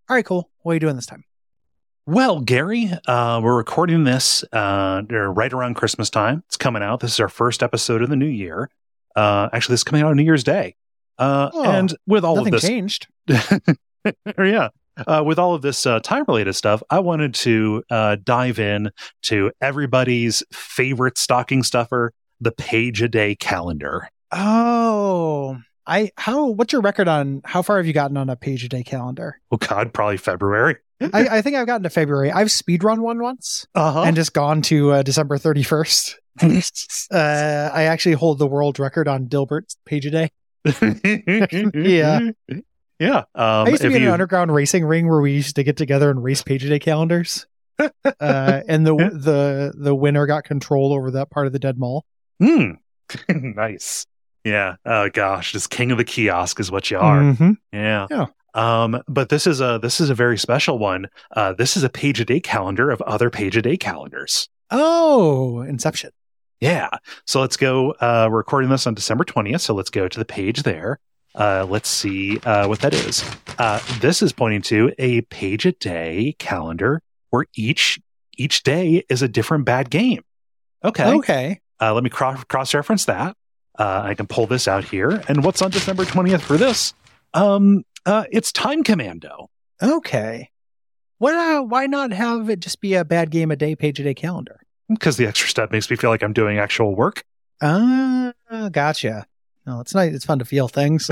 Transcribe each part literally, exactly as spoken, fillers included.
All right, cool. What are you doing this time? Well, Gary, uh, we're recording this uh, right around Christmas time. It's coming out. This is our first episode of the new year. Uh, actually, this is coming out on New Year's Day. Uh, Oh, and with all of Nothing this, changed. yeah, uh, with all of this uh, time-related stuff, I wanted to uh, dive in to everybody's favorite stocking stuffer, the page-a-day calendar. Oh, I how? What's your record on how far have you gotten on a page a day calendar? Oh, God, probably February. I, I think I've gotten to February. I've speedrun one once Uh-huh. and just gone to uh, December thirty-first. uh, I actually hold the world record on Dilbert's page a day. Yeah. Yeah. Um, I used to if be in you- an underground racing ring where we used to get together and race page a day calendars. uh, and the the the winner got control over that part of the dead mall. Hmm. Nice. Yeah. Oh gosh, just king of the kiosk is what you are. Mhm. Yeah. Yeah. Um, but this is a this is a very special one. Uh, this is a page a day calendar of other page a day calendars. Oh, Inception. Yeah. So let's go. Uh, we're recording this on December twentieth. So let's go to the page there. Uh, let's see uh, what that is. Uh, this is pointing to a page a day calendar where each each day is a different bad game. Okay. Okay. Uh, let me cross cross reference that. Uh, I can pull this out here. And what's on December twentieth for this? Um, uh, it's Time Commando. Okay. What? Uh, why not have it just be a bad game a day, page a day calendar? Because the extra step makes me feel like I'm doing actual work. Ah, gotcha. No, it's nice. It's fun to feel things.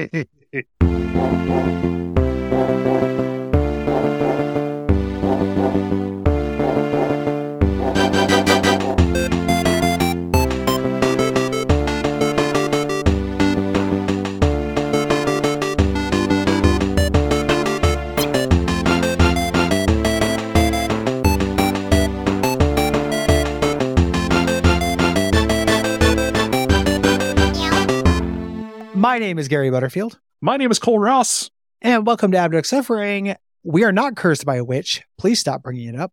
My name is Gary Butterfield, My name is Cole Ross. and welcome to Abject Suffering. We are not cursed by a witch. Please stop bringing it up.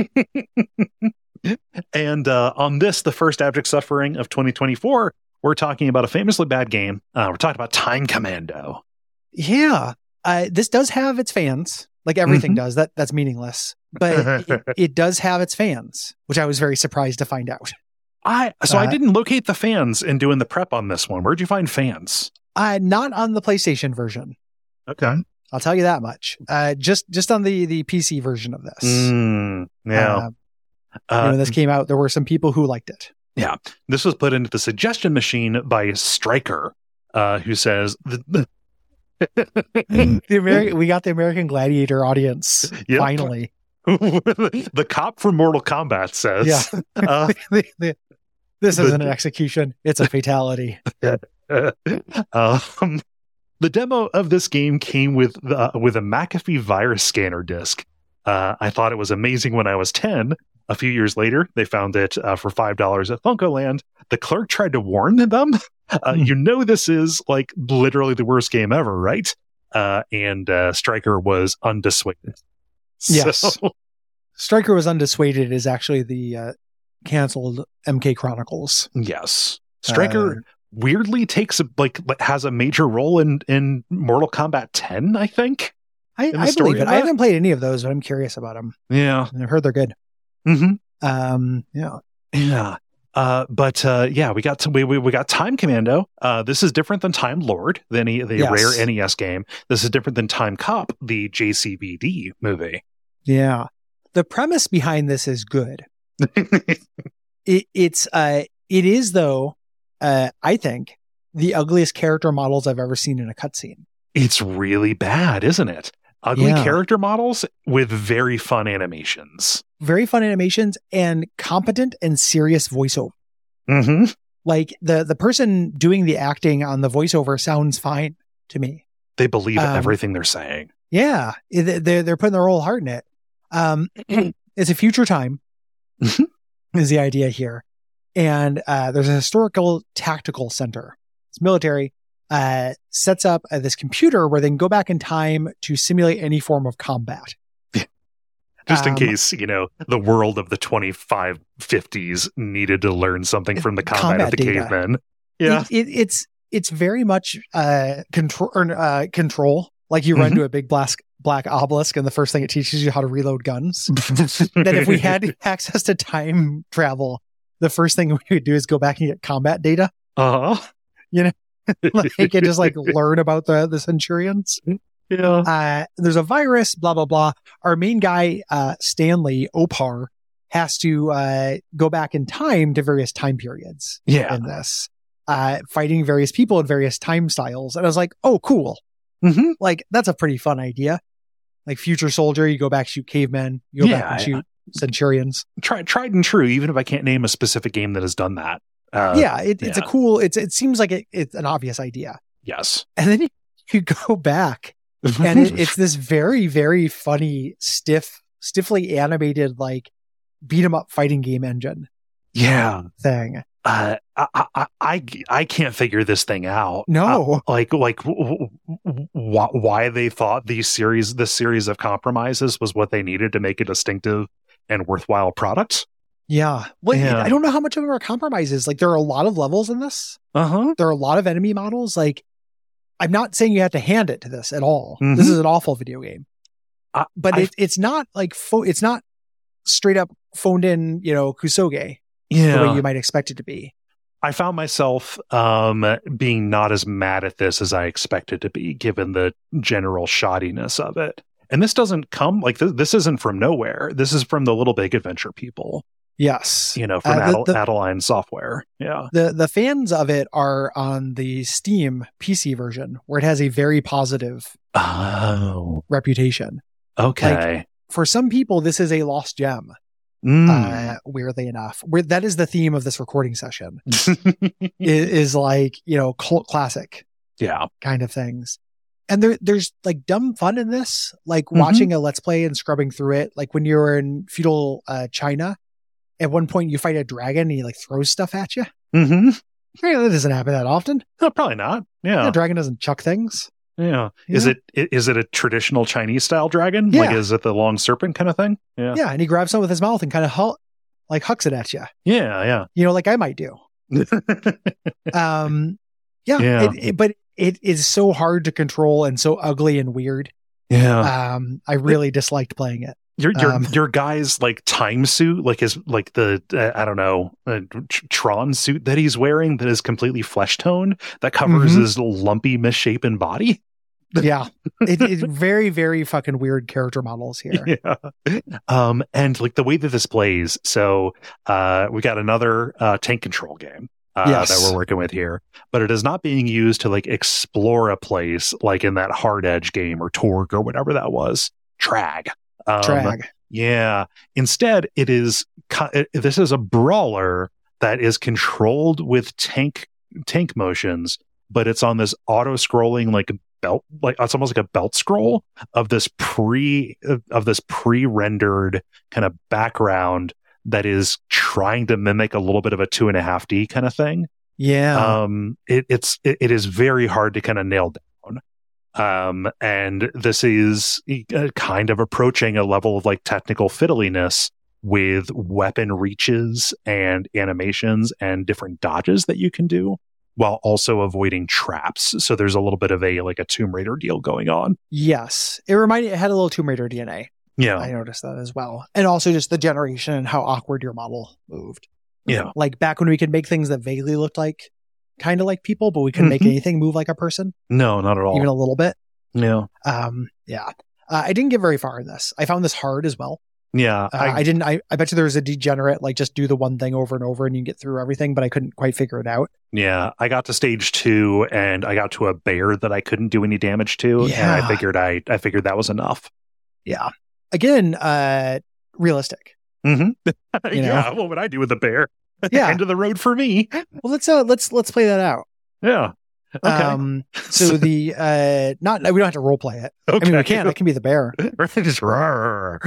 And uh, on this, the first Abject Suffering of twenty twenty-four, we're talking about a famously bad game. Uh, we're talking about Time Commando. Yeah, uh, this does have its fans, like everything Mhm. does. That that's meaningless, but it, it does have its fans, which I was very surprised to find out. I so I Uh, didn't locate the fans in doing the prep on this one. Where'd you find fans? Uh, not on the PlayStation version. Okay. I'll tell you that much. Uh, just just on the the P C version of this. Mm, yeah. Uh, you know, Uh, when this came out, there were some people who liked it. Yeah, this was put into the suggestion machine by Stryker, uh, who says, the, The American, we got the American Gladiator audience Yep. finally. the cop from Mortal Kombat says, Yeah. uh, The- the- this the- isn't an execution; it's a fatality. um, the demo of this game came with the, with a McAfee virus scanner disc. Uh, I thought it was amazing when I was ten. A few years later, they found it uh, for five dollars at FuncoLand. The clerk tried to warn them. Uh, Hmm. You know this is like literally the worst game ever, right? Uh, and uh, Stryker was undissuaded. Yes. So, Stryker was undissuaded is actually the uh, canceled M K Chronicles. yes. Stryker Uh, weirdly takes a, like has a major role in in Mortal Kombat ten, I think. I, the I story believe of it. I that? haven't played any of those, but I'm curious about them. Yeah. I've heard they're good. Mm-hmm. Um, yeah. Yeah. Uh, but uh, yeah, we got some, we, we we got Time Commando. Uh, this is different than Time Lord, the, the Yes. rare N E S game. This is different than Time Cop, the J C V D movie. Yeah. The premise behind this is good. It, it's uh, it is though. Uh, I think the ugliest character models I've ever seen in a cutscene. It's really bad, isn't it? Ugly Yeah. character models with very fun animations. Very fun animations and competent and serious voiceover. Mm-hmm. Like the the person doing the acting on the voiceover sounds fine to me. They believe Um, everything they're saying. Yeah, it- they're they're putting their whole heart in it. Um, it's a future time, Mhm. is the idea here, and uh, there's a historical tactical center. It's military. Uh, sets up uh, this computer where they can go back in time to simulate any form of combat. Just in Um, case, you know, the world of the twenty-five fifties needed to learn something from the combat, of Combat the data. cavemen. Yeah. It, it, it's it's very much uh, control or, uh, control. Like you run Mhm. to a big blast Black Obelisk, and the first thing it teaches you how to reload guns. That if we had access to time travel, the first thing we would do is go back and get combat data. Uh-huh. You know, like and just like learn about the the Centurions. Yeah. Uh, there's a virus, blah blah blah. Our main guy, uh, Stanley Opar, has to uh, go back in time to various time periods. Yeah. In this, uh, fighting various people in various time styles, and I was like, oh, cool. Mm-hmm. Like that's a pretty fun idea. Like Future Soldier, you go back, shoot cavemen, you go Yeah, back and yeah. shoot Centurions. Tried, tried and true, even if I can't name a specific game that has done that. Uh, yeah, it, it's yeah. a cool, it's it seems like it, it's an obvious idea. Yes. And then you, you go back and it, it's this very, very funny, stiff, stiffly animated, like beat 'em up fighting game engine yeah. thing. Uh, I, I, I, I can't figure this thing out. No. Uh, like, like w- w- w- why they thought these series, this series of compromises was what they needed to make a distinctive and worthwhile product. Yeah. Well, Yeah. I don't know how much of it are compromises. Like there are a lot of levels in this. Uh-huh. There are a lot of enemy models. Like I'm not saying you have to hand it to this at all. Mhm. This is an awful video game, I, but I- it, it's not like, fo- it's not straight up phoned in, you know, Kusoge the yeah. way you might expect it to be. I found myself um, being not as mad at this as I expected to be, given the general shoddiness of it. And this doesn't come like th- this isn't from nowhere. This is from the Little Big Adventure people, Yes. you know, from Uh, the- Adel- the- Adeline Software. Yeah. The the fans of it are on the Steam P C version, where it has a very positive Oh, reputation. okay. For some people, this is a lost gem. Mm. Uh, weirdly enough, where that is the theme of this recording session is, is like you know cult classic yeah. kind of things. And there there's like dumb fun in this, like Mhm. watching a let's play and scrubbing through it. Like when you're in feudal uh, China, at one point you fight a dragon and he like throws stuff at you. Mm-hmm. Hey, that doesn't happen that often. No, probably not. Yeah. The dragon doesn't chuck things. Yeah. Is Yeah. it i- is it a traditional Chinese style dragon? Like, Yeah. is it the long serpent kind of thing? Yeah. Yeah, and he grabs some with his mouth and kind of hu- like hucks it at you. Yeah. You know, like I might do. Yeah. Um, yeah, Yeah. It, it, but it is so hard to control and so ugly and weird. yeah. Um, I really disliked playing it. Your your Um, your guy's like time suit, like his like the uh, I don't know uh, tr- Tron suit that he's wearing that is completely flesh toned that covers Mhm. his lumpy misshapen body. Yeah, it, it's very very fucking weird character models here. Yeah. Um, and like the way that this plays, so uh, we got another uh, tank control game. Uh, Yes. that we're working with here, but it is not being used to like explore a place like in that Hard Edge game or Torg or whatever that was. Trag. Um, Drag. Yeah. Instead, it is co- it, this is a brawler that is controlled with tank tank motions, but it's on this auto-scrolling like belt, like it's almost like a belt scroll of this pre of this pre-rendered kind of background that is trying to mimic a little bit of a two and a half D kind of thing. Yeah, Um, it, it's it, it is very hard to kind of nail down. Um, and this is uh, kind of approaching a level of like technical fiddliness with weapon reaches and animations and different dodges that you can do while also avoiding traps. So there's a little bit of a like a Tomb Raider deal going on. yes. It reminded. It had a little Tomb Raider D N A. Yeah. I noticed that as well, and also just the generation and how awkward your model moved. Yeah. Like back when we could make things that vaguely looked like kind of like people, but we couldn't make Mhm. anything move like a person, No, not at all. even a little bit. yeah. Um, yeah. Uh, I didn't get very far in this. I found this hard as well. Yeah. Uh, I, didn't, I, I bet you there was a degenerate, like just do the one thing over and over and you can get through everything, but I couldn't quite figure it out. Yeah, I got to stage two and I got to a bear that I couldn't do any damage to, and Yeah. I figured I I figured that was enough. Yeah. Again, uh, realistic. Mm-hmm. You know? Yeah, what would I do with a bear? Yeah. End of the road for me. Well, let's, uh, let's, let's play that out. Yeah. Okay. Um, so the, uh, not, we don't have to role play it. okay. I mean, we can, I can be the bear. Or they just roar.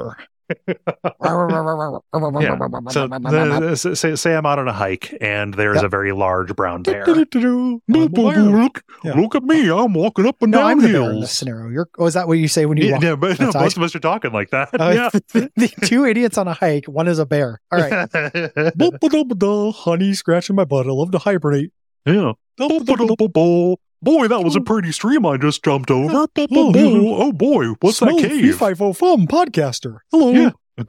Yeah. So the, the- say, say I'm out on a hike and there's Yep. a very large brown bear. Look Yeah. Look at me, I'm walking up and No, down I'm the bear in hills. this scenario. You're, oh, is that what you say when you Yeah, walk? yeah, but no, outside? most of us are talking like that. Uh, yeah. the two idiots on a hike. One is a bear. All right. Boop-a-doop-a-da, honey, scratching my butt. I love to hibernate. Yeah. Boy, that was a pretty stream I just jumped over. Oh, Oh, oh, oh boy, what's that cave? five oh fum podcaster. Hello. Yeah.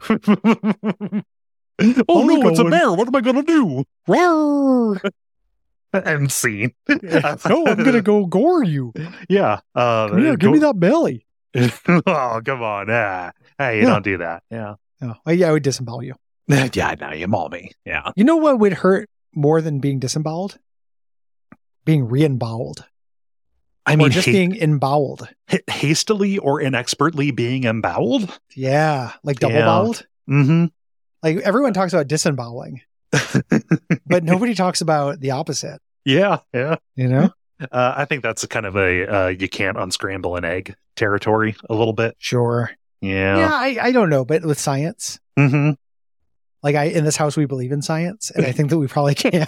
oh I'm no, it's a going. bear. What am I going to do? Roar. And scene. No, I'm gonna go gore you. Yeah. Uh, Come here, give me that belly. oh, come on. Ah. Hey, you Yeah. don't do that. Yeah. Oh, yeah, I would disembowel you. Yeah, no, you maul me. Yeah. You know what would hurt more than being disemboweled? Being re-emboweled. I Or mean, just ha- being emboweled. ha- hastily or inexpertly being emboweled? Yeah, like double Yeah. boweled. Mm-hmm. Like everyone talks about disemboweling, but nobody talks about the opposite. Yeah, yeah. You know? Uh, I think that's a kind of a uh, you can't unscramble an egg territory a little bit. Sure. Yeah. Yeah, I, I don't know, but with science, Mm-hmm. like I in this house we believe in science, and I think that we probably can.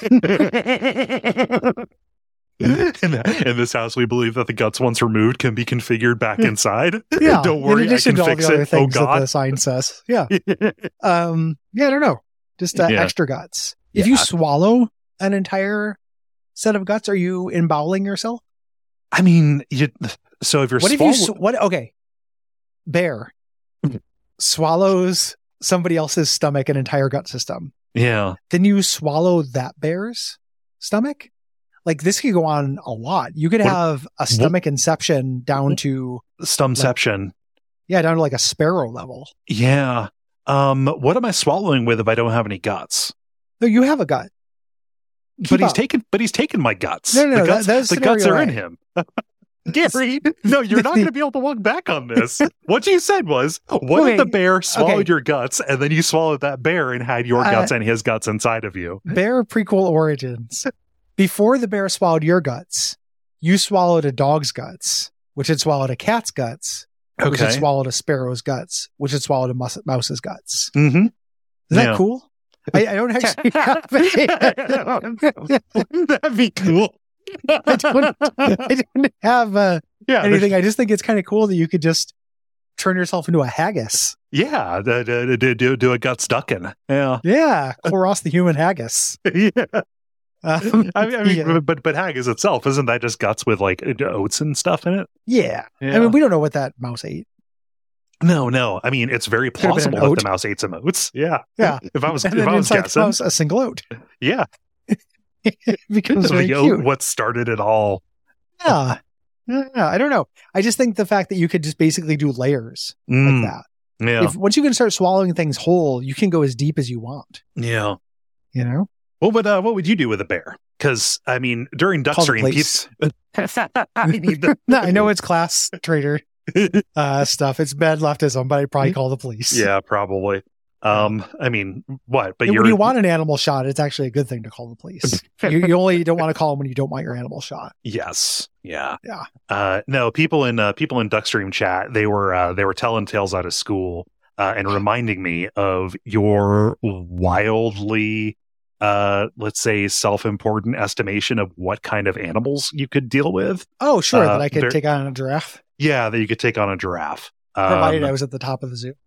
in, in this house, we believe that the guts, once removed, can be configured back inside. Yeah. Don't worry, in I addition can to all fix the other it. Oh things that God. the science says. Yeah. Um. Yeah, I don't know. Just uh, Yeah. extra guts. If you Yeah. swallow an entire set of guts, are you embowling yourself? I mean, you, so if you're What if you swallow- sw- what? Okay, bear swallows somebody else's stomach and entire gut system. yeah, Then you swallow that bear's stomach. Like this could go on a lot. You could What- have a stomach inception down to stumception. yeah, down to like a sparrow level. Yeah. Um, what am I swallowing with if I don't have any guts? No, you have a gut. but Keep he's up. taken. But he's taken my guts. No, no, no, the guts, that- that's the guts scenario are in A. him. Gary, no, you're not going to be able to walk back on this. What you said was, what Okay, if the bear swallowed okay. your guts and then you swallowed that bear and had your Uh, guts and his guts inside of you? Bear prequel origins. Before the bear swallowed your guts, you swallowed a dog's guts, which had swallowed a cat's guts, which had Okay. swallowed a sparrow's guts, which had swallowed a mus- mouse's guts. Mm-hmm. Is that Yeah. cool? I, I don't actually have That'd be cool. I don't, I don't have uh, Yeah, anything. I just think it's kind of cool that you could just turn yourself into a haggis. yeah. Do, do, do, do, do a gut stucking. Yeah, Yeah, Koros the human haggis. yeah. Um, I mean, I mean yeah. but but haggis itself isn't that just guts with like oats and stuff in it? yeah. Yeah. I mean, we don't know what that mouse ate. No, no. I mean, it's very Could've been an plausible that oat. the mouse ate some oats. Yeah, Yeah. If I was And if then I was inside the guessing, mouse, a single oat. yeah, It becomes very the oat, cute. what started it all. Yeah. Yeah, I don't know. I just think the fact that you could just basically do layers Mm, like that. yeah, If once you can start swallowing things whole, you can go as deep as you want. yeah. You know? What would uh, what would you do with a bear? Because I mean, during Call the Duckstream, police. people. No, I know it's class traitor uh, stuff. It's bad leftism, but I'd probably call the police. Yeah, probably. Um, I mean, what? But And you're when you want an animal shot, it's actually a good thing to call the police. you, you only don't want to call them when you don't want your animal shot. yes, yeah, Yeah. Uh, no, people in uh, people in Duckstream chat, they were uh, they were telling tales out of school uh, and reminding me of your wildly, uh, let's say, self-important estimation of what kind of animals you could deal with. Oh, sure. Uh, that I could there- take on a giraffe, Yeah, that you could take on a giraffe. provided Um, I was at the top of the zoo.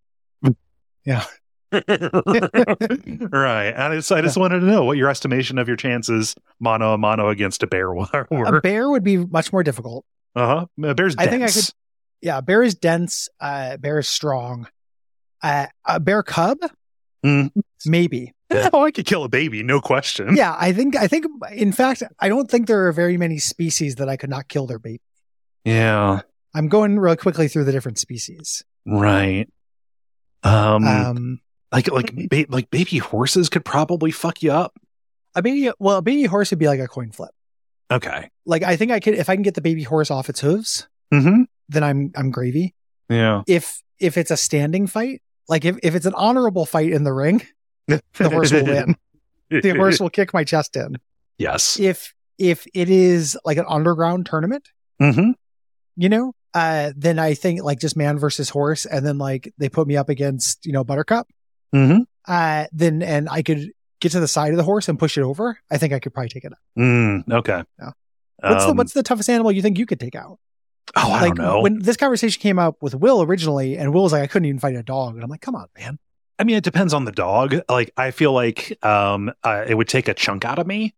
right. And I just, I just wanted to know what your estimation of your chances mano a mano against a bear were. A bear would be much more difficult. Uh-huh. A bear's I think I dense. Yeah, a bear is dense. Uh, bear is strong. Uh, a bear cub, Mm. maybe. Oh, I could kill a baby, no question. Yeah, I think. I think. In fact, I don't think there are very many species that I could not kill their baby. Yeah. I'm going real quickly through the different species. Right. Um, Um, like like ba- like baby horses could probably fuck you up. a baby. Well, a baby horse would be like a coin flip. Okay. Like I think I could if I can get the baby horse off its hooves, Mm-hmm. then I'm I'm gravy. Yeah. If if it's a standing fight, like if, if it's an honorable fight in the ring, the horse will win. The horse will kick my chest in. Yes. If if it is like an underground tournament, Mm-hmm. you know, uh, then I think like just man versus horse, and then like they put me up against, you know, Buttercup, Mm-hmm. uh, then and I could get to the side of the horse and push it over. I think I could probably take it out. Mm, okay. Yeah. What's Um, the what's the toughest animal you think you could take out? oh, I like don't know. when this conversation came up with Will originally, and Will was like, I couldn't even fight a dog, and I'm like, come on, man. I mean, it depends on the dog. Like, I feel like um, uh, it would take a chunk out of me.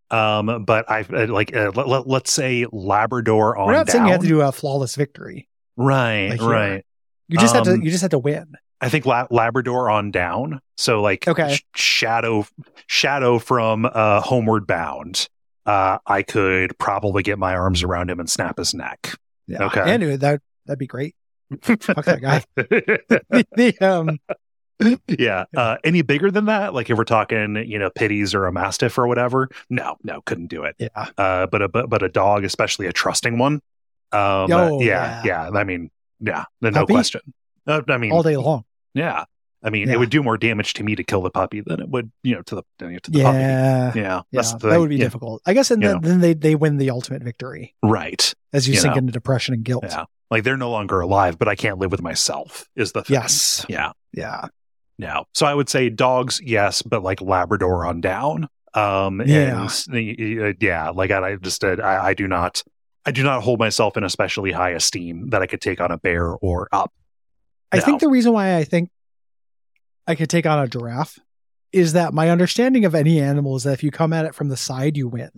Um, but I uh, like uh, let, let, let's say Labrador on We're not down. saying you have to do a flawless victory. Right, like here. right. You just Um, have to. You just have to win. I think La- Labrador on down. So like Okay. sh- shadow, shadow from uh, Homeward Bound. Uh, I could probably get my arms around him and snap his neck. Yeah. Okay. Anyway, that that'd be great. Fuck that guy. the, the, um, yeah. Uh, any bigger than that? Like if we're talking, you know, pitties or a mastiff or whatever? No, no, couldn't do it. yeah. Uh, but a but, but a dog, especially a trusting one. Um, Oh, yeah, yeah. yeah. I mean, yeah, no Puppy? question. Uh, I mean, All day long. yeah. I mean, Yeah. it would do more damage to me to kill the puppy than it would, you know, to the to the Yeah. puppy. Yeah. Yeah, that's the that thing. would be Yeah. difficult. I guess, and You then, know. then they they win the ultimate victory Right. as you, You sink know. into depression and guilt. Yeah. Like they're no longer alive, but I can't live with myself. Is the thing. Yes. Yeah. Yeah. No. So I would say dogs, yes, but like Labrador on down. Um. Yeah. And uh, yeah, like I, I just uh, I, I do not I do not hold myself in especially high esteem that I could take on a bear or up. I No. think the reason why I think I could take on a giraffe is that my understanding of any animal is that if you come at it from the side, you win.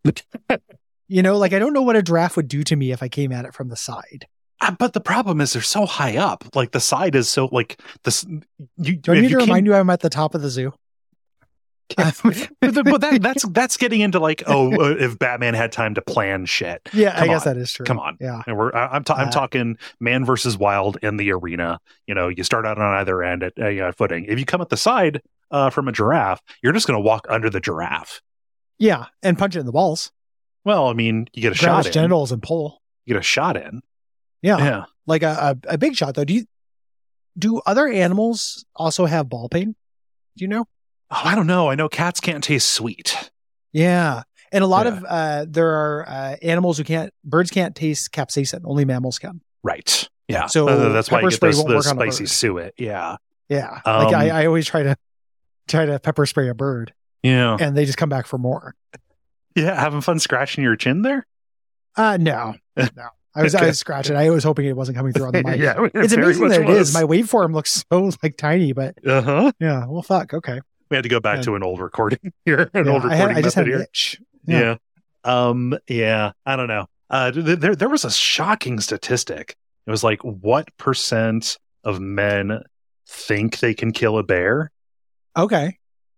You know, like I don't know what a giraffe would do to me if I came at it from the side. Uh, but the problem is they're so high up. Like the side is so like this. You Do I if need to you can't- remind you I'm at the top of the zoo? but the- but that, that's that's getting into like oh uh, if Batman had time to plan shit. Yeah, I Come guess on. that is true. Come on. Yeah. And we're I, I'm ta- I'm Uh, talking man versus wild in the arena. You know, you start out on either end at uh, you know, at footing. If you come at the side uh, from a giraffe, you're just going to walk under the giraffe. Yeah. And punch it in the balls. Well, I mean, you get a Grab shot its in. genitals and pull. You get a shot in. Yeah. Yeah. Like a, a, a big shot though. Do you do other animals also have ball pain? Do you know? Oh, I don't know. I know cats can't taste sweet. Yeah. And a lot Yeah. of uh there are uh, animals who can't birds can't taste capsaicin. Only mammals can. Right. Yeah. So Uh, that's why you pepper get spray those, won't those work on a spicy bird. suet. Yeah. Yeah. Um, like I, I always try to try to pepper spray a bird Yeah. and they just come back for more. Yeah. Having fun scratching your chin there? Uh no. No. I was I Okay. was scratching. I was hoping it wasn't coming through on the mic. yeah. It's amazing that it is. My waveform looks so like tiny, but Uh huh. yeah, well fuck, okay. We had to go back Yeah. to an old recording here. An Yeah, old I, recording had, I just had method an here. itch. Yeah. Um, yeah, I don't know. Uh, th- there, there was a shocking statistic. It was like, what percent of men think they can kill a bear? Okay.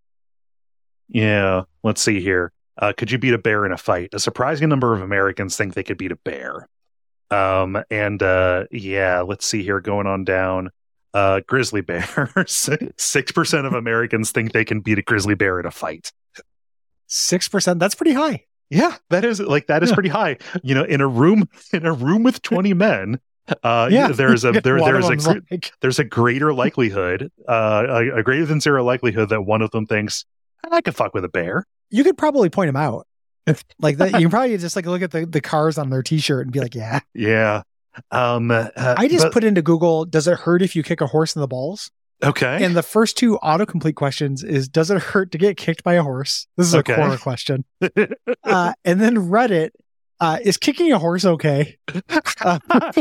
Yeah. Let's see here. Uh, could you beat a bear in a fight? A surprising number of Americans think they could beat a bear. Um, and, uh, yeah, let's see here going on down. Uh, grizzly bears. six percent of Americans think they can beat a grizzly bear in a fight. Six percent. That's pretty high. Yeah, that is like that is Yeah. pretty high. You know, in a room in a room with twenty men, uh, Yeah. there's a there, One there's of a them's gr- like, there's a greater likelihood, uh, a, a greater than zero likelihood that one of them thinks I could fuck with a bear. you could probably point them out. Like that, you can probably just like look at the, the cars on their t-shirt and be like, yeah. Yeah. Um. uh, I just but- put into Google, does it hurt if you kick a horse in the balls? okay. And the first two autocomplete questions is, does it hurt to get kicked by a horse? This is Okay. a core question. Uh, and then Reddit, uh, is kicking a horse okay? Uh,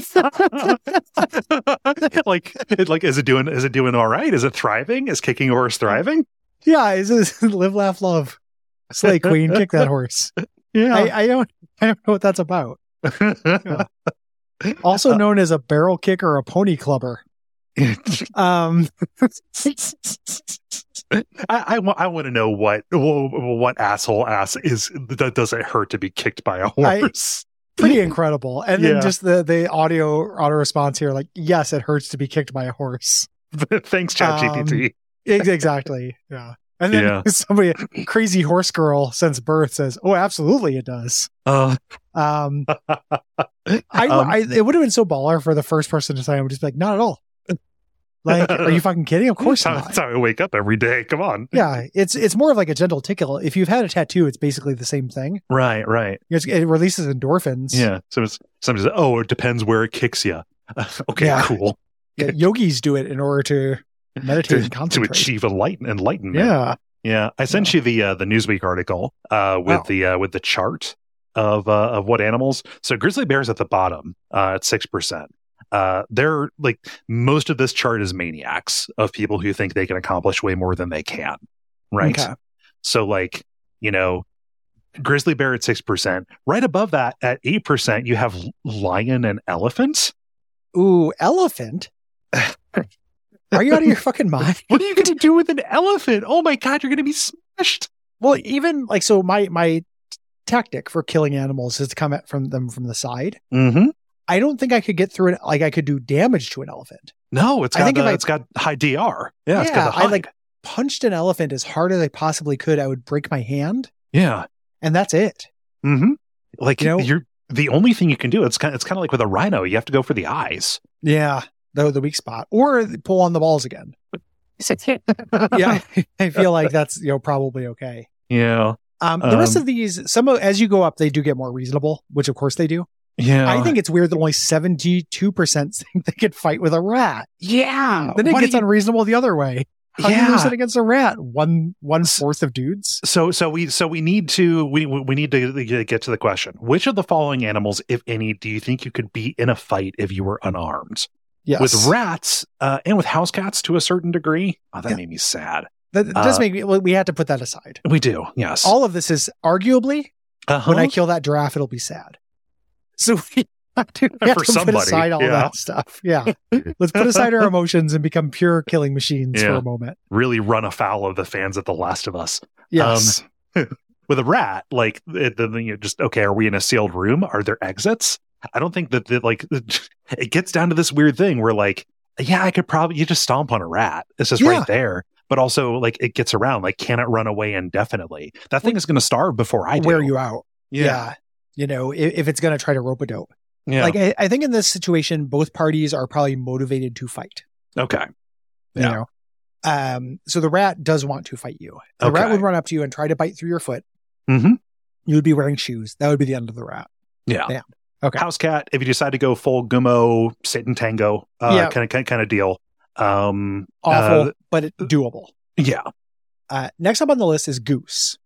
like, it, like, is it doing? Is it doing all right? Is it thriving? Is kicking a horse thriving? yeah, is this live, laugh, love? Slay queen, kick that horse. Yeah. I, I don't, I don't know what that's about. Also known as a barrel kick or a pony clubber. Um, I, I, wa- I want to know what what asshole ass is that does it hurt to be kicked by a horse? pretty incredible. And then Yeah. just the, the audio auto response here, like, yes, it hurts to be kicked by a horse. Thanks, ChatGPT. Ex- Exactly. Yeah. And then Yeah. somebody, crazy horse girl since birth says, oh, absolutely it does. Uh, Um, I, Um, I, it would have been so baller for the first person to say, I would just be like, not at all. Like, are you fucking kidding? Of course that's how, not. that's how I wake up every day. Come on. Yeah, it's it's more of like a gentle tickle. If you've had a tattoo, it's basically the same thing. Right, right. It's, it releases endorphins. Yeah. So it's somebody says, "Oh, it depends where it kicks you." okay, Yeah. cool. Yeah, yogis do it in order to meditate To, and to concentrate. achieve enlighten, enlightenment. Yeah. Yeah, I sent you the uh, the Newsweek article uh, with Wow. the uh, with the chart of uh, of what animals. So grizzly bears at the bottom uh, at six percent. Uh, they're like most of this chart is maniacs of people who think they can accomplish way more than they can. Right. Okay. So like you know, Grizzly bear at six percent. Right above that, at eight percent, you have lion and elephant. Ooh, elephant? Are you out of your fucking mind? What are you going to do with an elephant? Oh my God, you're going to be smashed. Well, even like, so my, my tactic for killing animals is to come at from them from the side. Mm-hmm. I don't think I could get through it. Like I could do damage to an elephant. No, it's got, I think uh, if I, it's got high D R. Yeah, yeah, it's got the high. I like punched an elephant as hard as I possibly could. I would break my hand. Yeah. And that's it. Mm-hmm. Like, you know, you're the only thing you can do. It's kind of, it's kind of like with a rhino. You have to go for the eyes. Yeah. The, the weak spot, or pull on the balls again. Yeah. I feel like that's, you know, probably okay. Yeah. Um, the rest Um, of these, some of, as you go up, they do get more reasonable, which of course they do. Yeah. I think it's weird that only seventy-two percent think they could fight with a rat. Yeah. Then it What gets do you- unreasonable the other way. How do you Yeah. lose it against a rat? One, one fourth of dudes? So, so we, so we need to, we, we need to get to the question. Which of the following animals, if any, do you think you could beat in a fight if you were unarmed? Yes. With rats, uh, and with house cats to a certain degree. Oh, that Yeah. made me sad. That that does uh, make me, well, we had to put that aside. We do. Yes. All of this is arguably, uh-huh. when I kill that giraffe, it'll be sad. So we have to, we have For to put somebody, aside all yeah. that stuff. Yeah. Let's put aside our emotions and become pure killing machines for Yeah. a moment. really run afoul of the fans of The Last of Us. Yes. With a rat, like, it, the, you know, just, okay, are we in a sealed room? Are there exits? I don't think that, that, like, it gets down to this weird thing where, like, yeah, I could probably, you just stomp on a rat. It's just Yeah. right there. But also, like, it gets around. Like, can it run away indefinitely? That thing is going to starve before I do. Wear you out. Yeah. Yeah. You know, if, if it's going to try to rope a dope. Yeah. Like, I, I think in this situation, both parties are probably motivated to fight. okay. You Yeah. know? Um, so the rat does want to fight you. The rat Okay. would run up to you and try to bite through your foot. Mm-hmm. You would be wearing shoes. That would be the end of the rat. Yeah. Yeah. Okay. House cat, if you decide to go full Gummo, Satan Tango, uh, Yeah. kind of kind of deal. Um, Awful, uh, but it, doable. yeah. Uh, next up on the list is goose.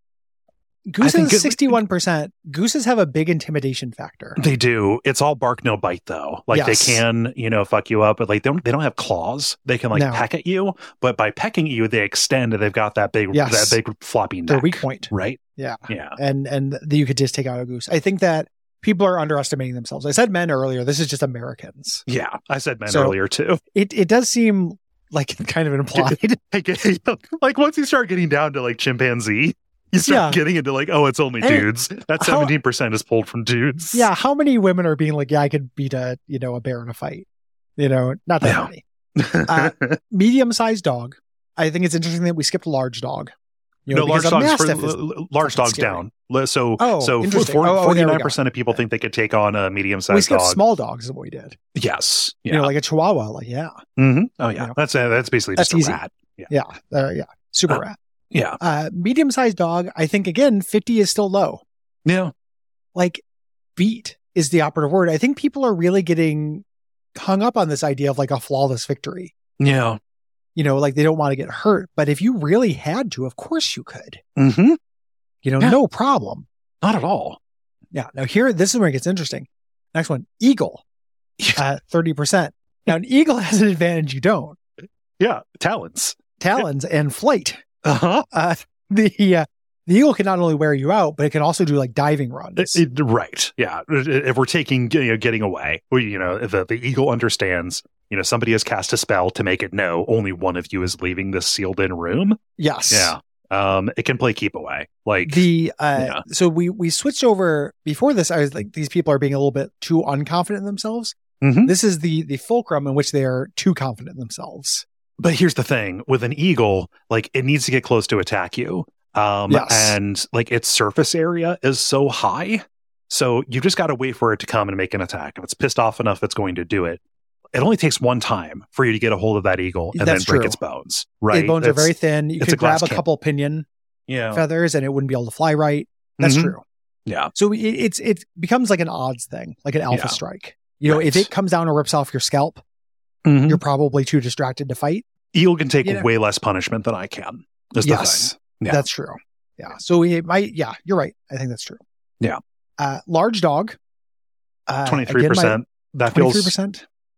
Goose think is it- sixty-one percent. Gooses have a big intimidation factor. They do. It's all bark, no bite, though. Like, Yes. they can, you know, fuck you up, but like they don't. They don't have claws. They can like No. peck at you, but by pecking at you, they extend. And they've got that big, Yes. that big floppy neck. Their weak point. right? Yeah. Yeah. And and th- you could just take out a goose. I think that people are underestimating themselves. I said men earlier. This is just Americans. Yeah. I said men So- earlier too. It it does seem like kind of implied. Like, like once you start getting down to like chimpanzee, you start Yeah. getting into like, oh, it's only And dudes. That how- seventeen percent is pulled from dudes. Yeah, how many women are being like, yeah, I could beat a you know a bear in a fight? You know, not that Yeah. many. Uh, Medium-sized dog. I think it's interesting that we skipped large dog. You know, no, large because a dogs. For, mastiff is l- l- large fucking dogs scary. down. Le- So, Oh, so interesting. Oh, oh, there we go. forty-nine percent of people think they could take on a we medium-sized skipped dog. small dogs is what we did. Yes. Yeah. You know, like a Chihuahua. Like yeah, hmm Oh yeah. you know. That's uh, that's basically That's just easy. a rat. Yeah. yeah, uh, yeah, super Uh, rat. Yeah. Uh, medium-sized dog. I think again, fifty is still low. Yeah. Like beat is the operative word. I think people are really getting hung up on this idea of like a flawless victory. Yeah. You know, like they don't want to get hurt. But if you really had to, of course you could. Mm-hmm. You know, Yeah. no problem. Not at all. Yeah. Now here, this is where it gets interesting. Next one, eagle, uh, thirty percent. Now an eagle has an advantage you don't. Yeah. Talons. Talons and flight. Uh-huh. Uh, the, uh, the eagle can not only wear you out, but it can also do like diving runs. It- it- right. Yeah. If we're taking, you know, getting away, we, you know, if the, the eagle understands, you know, somebody has cast a spell to make it know only one of you is leaving this sealed in room. Yes. Yeah. Um, it can play keep away. Like, The uh, Yeah. so we we switched over before this. I was like, these people are being a little bit too unconfident in themselves. Mhm. This is the the fulcrum in which they are too confident in themselves. but here's the thing with an eagle, like it needs to get close to attack you. Um, Yes. and like its surface area is so high. So you just got to wait for it to come and make an attack. If it's pissed off enough, it's going to do it. It only takes one time for you to get a hold of that eagle and That's then break true. its bones. Right. Its bones are It's- very thin. You it's could a glass grab a cannon. couple pinion yeah. feathers and it wouldn't be able to fly right. That's Mhm. true. Yeah. So it, it's it becomes like an odds thing, like an alpha Yeah. strike. You know, if Right. it comes down and rips off your scalp, Mhm. you're probably too distracted to fight. Eagle can take You know- way less punishment than I can. Is the Yes, thing. Yeah. that's true. Yeah. So it might. Yeah, you're right. I think that's true. Yeah. Uh, large dog. Uh, Twenty-three percent. That Twenty-three feels percent.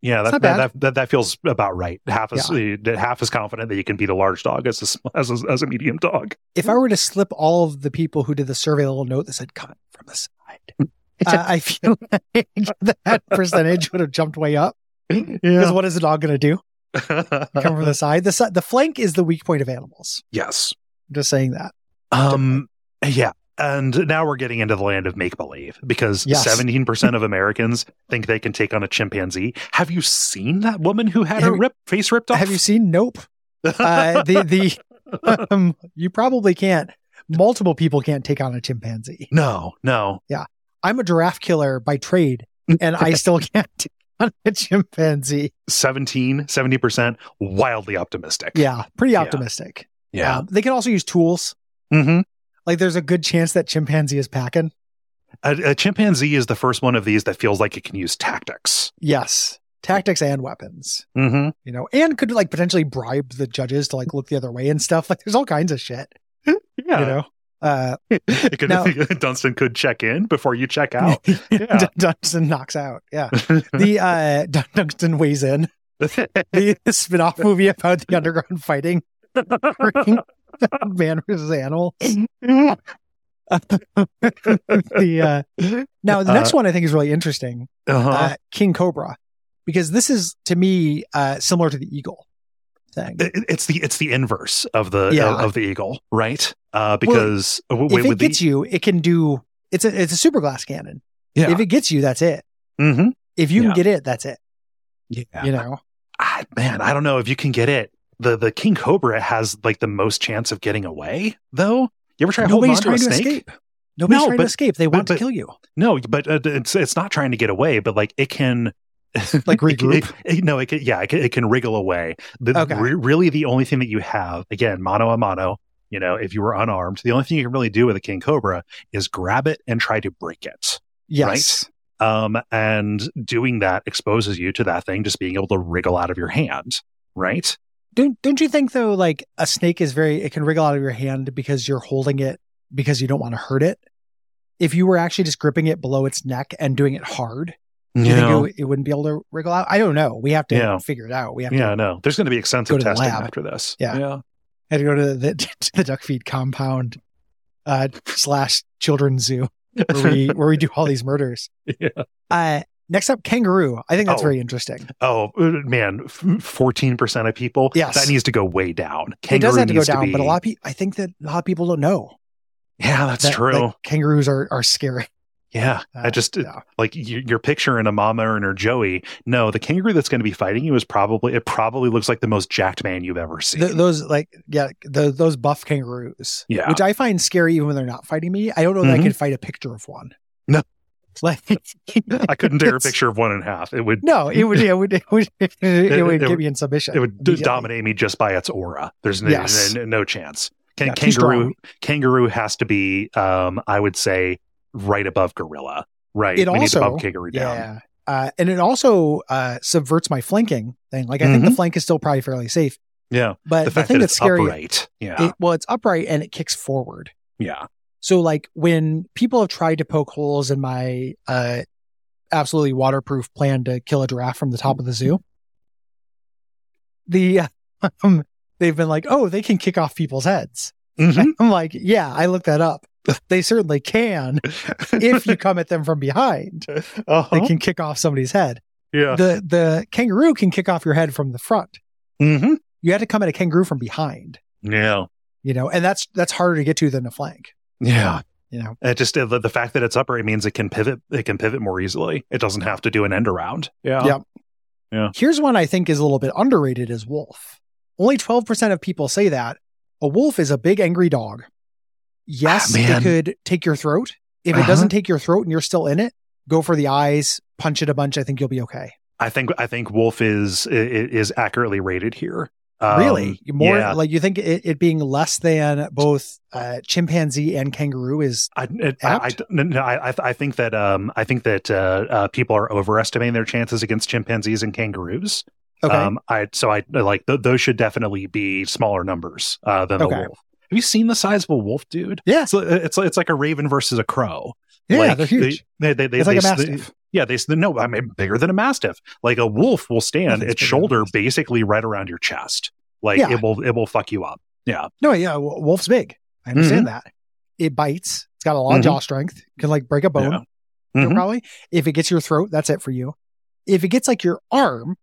Yeah, that, not that, bad. that that that feels about right. Half as uh, half as confident that you can beat a large dog as a sm- as a, as a medium dog. If I were to slip all of the people who did the survey a little note that said "come from the side," uh, I feel like that percentage would have jumped way up. Because Yeah. what is the dog going to do? Come from the side. The si- the flank is the weak point of animals. Yes. I'm just saying that. Um. Yeah. And now we're getting into the land of make believe because Yes. seventeen percent of Americans think they can take on a chimpanzee. Have you seen that woman who had Have her you- rip face ripped off? Have you seen? Nope. Uh, the the um, you probably can't. Multiple people can't take on a chimpanzee. No, no. I'm a giraffe killer by trade, and I still can't take on a chimpanzee. seventeen, seventy percent, wildly optimistic. Yeah, pretty Yeah. optimistic. Yeah. Um, they can also use tools. Mm-hmm. Like there's a good chance that chimpanzee is packing. A, a chimpanzee is the first one of these that feels like it can use tactics. Yes, tactics and weapons. Mm-hmm. You know, and could like potentially bribe the judges to like look the other way and stuff. Like there's all kinds of shit. Yeah. You know, uh, It could, Now- Dunstan could check in before you check out. Yeah. Dunstan knocks out. Yeah, the uh, Dun- Dunstan weighs in. The spin-off movie about the underground fighting. Man versus animal. the uh, now the next Uh, one I think is really interesting. uh-huh. Uh, King Cobra, because this is to me uh, similar to the eagle thing. It- it's the it's the inverse of the Yeah. of, of the eagle, right? Uh, because w- If it with gets the, you, it can do. It's a it's a super glass cannon. yeah. If it gets you, that's it. Mm-hmm. If you Yeah. can get it, that's it. Yeah. You know. I, man, I don't know if you can get it. The the King Cobra has like the most chance of getting away, though. You ever try holding Nobody's on to a trying to snake? escape. Nobody's No, trying but- to escape. They want but- to kill you. No, but uh, it's it's not trying to get away, but like it can Like it can- regroup? It, it- no, it can, yeah, it can, it can wriggle away. The, Okay. re- really, the only thing that you have, again, mano a mano. You know, if you were unarmed, the only thing you can really do with a King Cobra is grab it and try to break it. Yes. Um, and doing that exposes you to that thing just being able to wriggle out of your hand, right? Don't don't you think though? Like a snake is very. It can wriggle out of your hand because you're holding it because you don't want to hurt it. If you were actually just gripping it below its neck and doing it hard, do you think it, w- it wouldn't be able to wriggle out? I don't know. We have to Yeah. figure it out. We have yeah, to no. There's going to be extensive Go to the testing lab. after this. Yeah. yeah. had to go to the, to the duck feed compound uh, slash children's zoo where we where we do all these murders. Yeah. Uh, next up, kangaroo. I think that's Oh. very interesting. Oh man, fourteen percent of people. Yes. that needs to go way down. It Kangaroo does have to go needs down, be- but a lot of people. I think that a lot of people don't know. Yeah, that's that, true. that kangaroos are are scary. yeah, Uh, I just yeah. like you, you're picturing a mama and her Joey. No, the kangaroo that's going to be fighting you is probably it. Probably looks like the most jacked man you've ever seen. Th- those like yeah, the, those buff kangaroos. Yeah. which I find scary even when they're not fighting me. I don't know that Mhm. I could fight a picture of one. No. like I couldn't tear a it's- picture of one in half. It would No, it would it would it would, it, It- would it get would- me in submission. it would d- immediately. dominate me just by its aura. There's no, Yes. no, no chance. Can, Yeah, too kangaroo strong. kangaroo has to be, um, I would say, right above gorilla. Right, It we need to also- bump kangaroo down. Yeah. Uh, and it also uh, subverts my flanking thing. Like I think the Mhm. flank is still probably fairly safe, Yeah, but the the, fact thing that that's it's scary, upright. Yeah, it, well, it's upright and it kicks forward. yeah. So like when people have tried to poke holes in my uh, absolutely waterproof plan to kill a giraffe from the top of the zoo, the um, they've been like, oh, they can kick off people's heads. Mhm. I'm like, yeah, I looked that up. They certainly can if you come at them from behind. Uh-huh. They can kick off somebody's head. Yeah. The the kangaroo can kick off your head from the front. Mm-hmm. You have to come at a kangaroo from behind, Yeah. you know, and that's that's harder to get to than a flank, Yeah. you know. It just the, the fact that it's upright means it can pivot. It can pivot more easily. It doesn't have to do an end around. Yeah. Yep. Yeah. Here's one I think is a little bit underrated is wolf. Only twelve percent of people say that. A wolf is a big angry dog. Yes, Ah, it man. could take your throat. If it Uh-huh. doesn't take your throat and you're still in it, go for the eyes, punch it a bunch. I think you'll be okay. I think I think Wolf is i- i- is accurately rated here. Um, Really? More yeah. like you think it, it being less than both uh, chimpanzee and kangaroo is I, it, I, I, apt? no, no, I, I think that um, I think that uh, uh, people are overestimating their chances against chimpanzees and kangaroos. okay. Um, I so I like th- those should definitely be smaller numbers uh, than Okay. the wolf. Have you seen the size of a wolf, dude? Yeah. It's it's it's like a raven versus a crow. Yeah, like, they're huge. They, they, they, it's they, like a they, mastiff. Yeah, they no, I mean bigger than a mastiff. Like a wolf will stand its shoulder basically right around your chest. Like yeah. it will it will fuck you up. Yeah. No, yeah, wolf's big. I understand mm-hmm. that. It bites. It's got a lot mm-hmm. of jaw strength. Can like break a bone. Yeah. Mm-hmm. Probably. If it gets your throat, that's it for you. If it gets like your arm,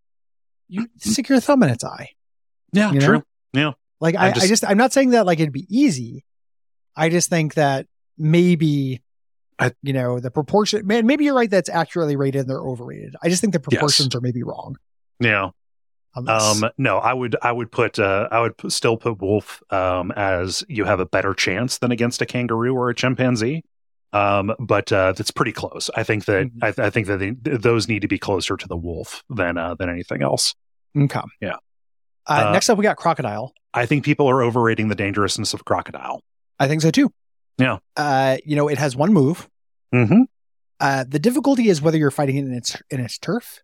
you stick your thumb in its eye. Yeah, you know? True. Yeah. Like I just, I just, I'm not saying that like it'd be easy. I just think that maybe, I, you know, the proportion, man, maybe you're right. That's accurately rated and they're overrated. I just think the proportions yes. are maybe wrong. Yeah. Um, no, I would, I would put, uh, I would p- still put wolf, um, as you have a better chance than against a kangaroo or a chimpanzee. Um, but, uh, that's pretty close. I think that, mm-hmm. I, th- I think that they, those need to be closer to the wolf than, uh, than anything else. Okay. Yeah. Uh, uh, next up, we got crocodile. I think people are overrating the dangerousness of crocodile. I think so too. Yeah. Uh, you know, it has one move. Mm-hmm. Uh, the difficulty is whether you're fighting it in its, in its turf.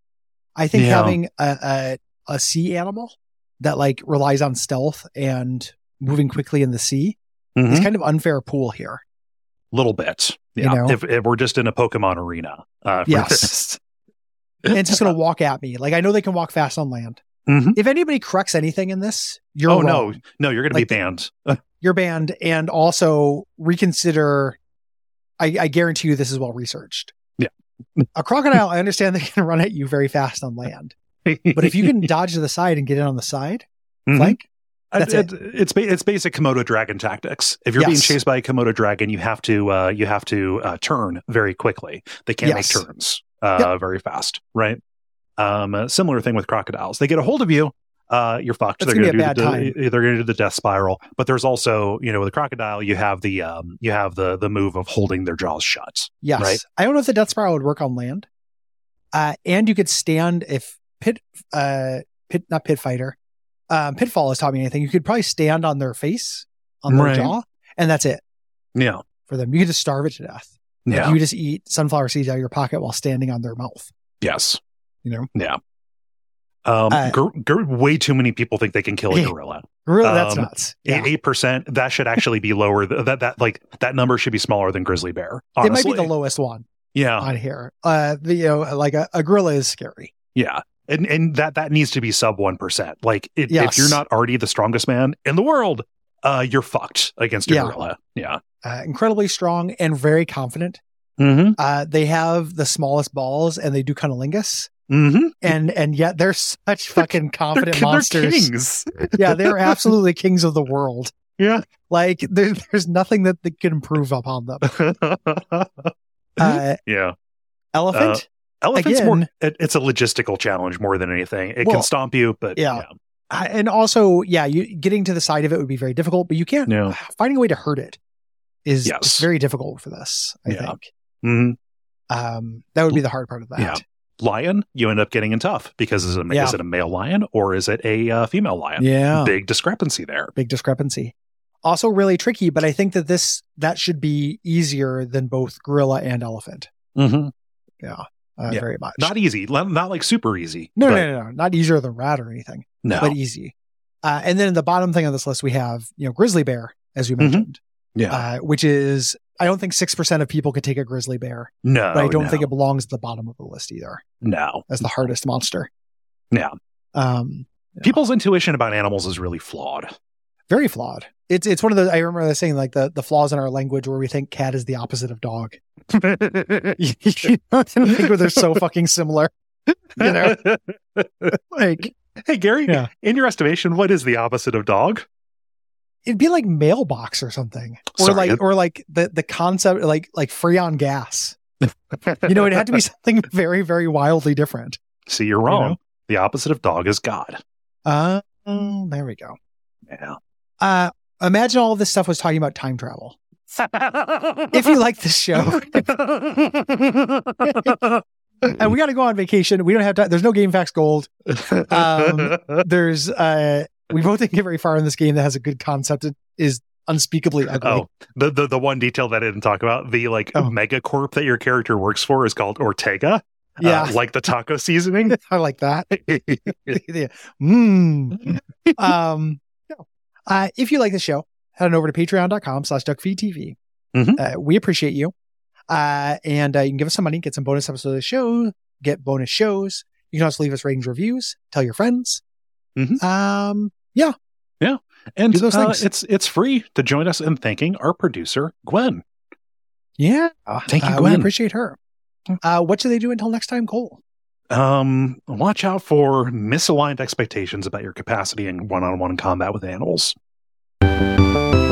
I think yeah. having a, a, a sea animal that like relies on stealth and moving quickly in the sea mm-hmm. is kind of unfair pool here. Little bit. Yeah. You know? if, if we're just in a Pokemon arena. Uh, for yes. this. And it's just going to walk at me. Like I know they can walk fast on land. Mm-hmm. If anybody corrects anything in this, you're oh wrong. no, no, you're going like, to be banned. You're banned, and also reconsider. I, I guarantee you, this is well researched. Yeah, a crocodile. I understand they can run at you very fast on land, but if you can dodge to the side and get in on the side, mm-hmm. flank, that's it, it. It's it's basic Komodo dragon tactics. If you're yes. being chased by a Komodo dragon, you have to uh, you have to uh, turn very quickly. They can't yes. make turns uh, yep. very fast, right? Um, a similar thing with crocodiles. They get a hold of you, uh, you're fucked. That's they're going to do the, they're going to do the death spiral. But there's also, you know, with a crocodile, you have the um, you have the the move of holding their jaws shut. Yes, right? I don't know if the death spiral would work on land. Uh, and you could stand if pit, uh, pit not pit fighter, um, pitfall has taught me anything. You could probably stand on their face, on their right. jaw, and that's it. Yeah, for them, you could just starve it to death. Yeah, like you just eat sunflower seeds out of your pocket while standing on their mouth. Yes. You know? Yeah. Um, uh, gor- gor- way too many people think they can kill a gorilla. Gorilla, um, that's nuts. Yeah. Eight percent. That should actually be lower. Th- that that like that number should be smaller than grizzly bear. Honestly. It might be the lowest one. Yeah. On here, uh, the, you know, like a, a gorilla is scary. Yeah, and and that that needs to be sub one percent. Like it, yes. if you're not already the strongest man in the world, uh, you're fucked against a yeah. gorilla. Yeah. Uh, incredibly strong and very confident. Mm-hmm. Uh, they have the smallest balls and they do cunnilingus. Mm-hmm. And and yet they're such fucking confident they're, monsters. They're kings. Yeah, they're absolutely kings of the world. Yeah. Like there, there's nothing that they can improve upon them. uh, yeah. Elephant? Uh, elephant's Again, more, it, it's a logistical challenge more than anything. It well, can stomp you, but yeah. yeah. Uh, and also, yeah, you getting to the side of it would be very difficult, but you can't, yeah. finding a way to hurt it is, yes. is very difficult for this, I yeah. think. Mm-hmm. Um, that would be the hard part of that. Yeah. Lion, you end up getting in tough because is it, a, yeah. is it a male lion or is it a uh, female lion? Yeah. Big discrepancy there. Big discrepancy. Also really tricky, but I think that this, that should be easier than both gorilla and elephant. Mm-hmm. Yeah, uh, yeah. Very much. Not easy. Not like super easy. No, but... no, no, no. Not easier than rat or anything. No. But easy. Uh, and then the bottom thing on this list, we have, you know, grizzly bear, as we mentioned. Mm-hmm. Yeah. Uh, which is, I don't think six percent of people could take a grizzly bear. No. But I don't no. think it belongs at the bottom of the list either. No. As the hardest monster. Yeah. Um, yeah. People's intuition about animals is really flawed. Very flawed. It's it's one of the, I remember saying like the, the flaws in our language where we think cat is the opposite of dog. You know, think they're so fucking similar. You know? Like, hey, Gary, yeah. in your estimation, what is the opposite of dog? It'd be like mailbox or something. Or Sorry. like or like the, the concept like like freon gas. You know, it had to be something very, very wildly different. See, you're wrong. You know? The opposite of dog is God. Uh, um, there we go. Yeah. Uh, imagine all of this stuff was talking about time travel. If you like this show, and we got to go on vacation. We don't have time. There's no GameFAQs Gold. Um, there's uh, we both didn't get very far in this game that has a good concept. It is unspeakably ugly. Oh, the, the the one detail that I didn't talk about, the like oh. megacorp that your character works for is called Ortega. Yeah, uh, like the taco seasoning. I like that. Mmm. Um. Uh, if you like the show, head on over to patreon.com slash duckfeedtv. Mm-hmm. Uh, we appreciate you. Uh, and uh, you can give us some money, get some bonus episodes of the show, get bonus shows. You can also leave us ratings, reviews, tell your friends. Mm-hmm. Um, yeah. Yeah. And Do those uh, things. it's it's free to join us in thanking our producer, Gwen. Yeah. Thank you, uh, Gwen. We appreciate her. Uh, what should they do until next time, Cole? Um, watch out for misaligned expectations about your capacity in one-on-one combat with animals.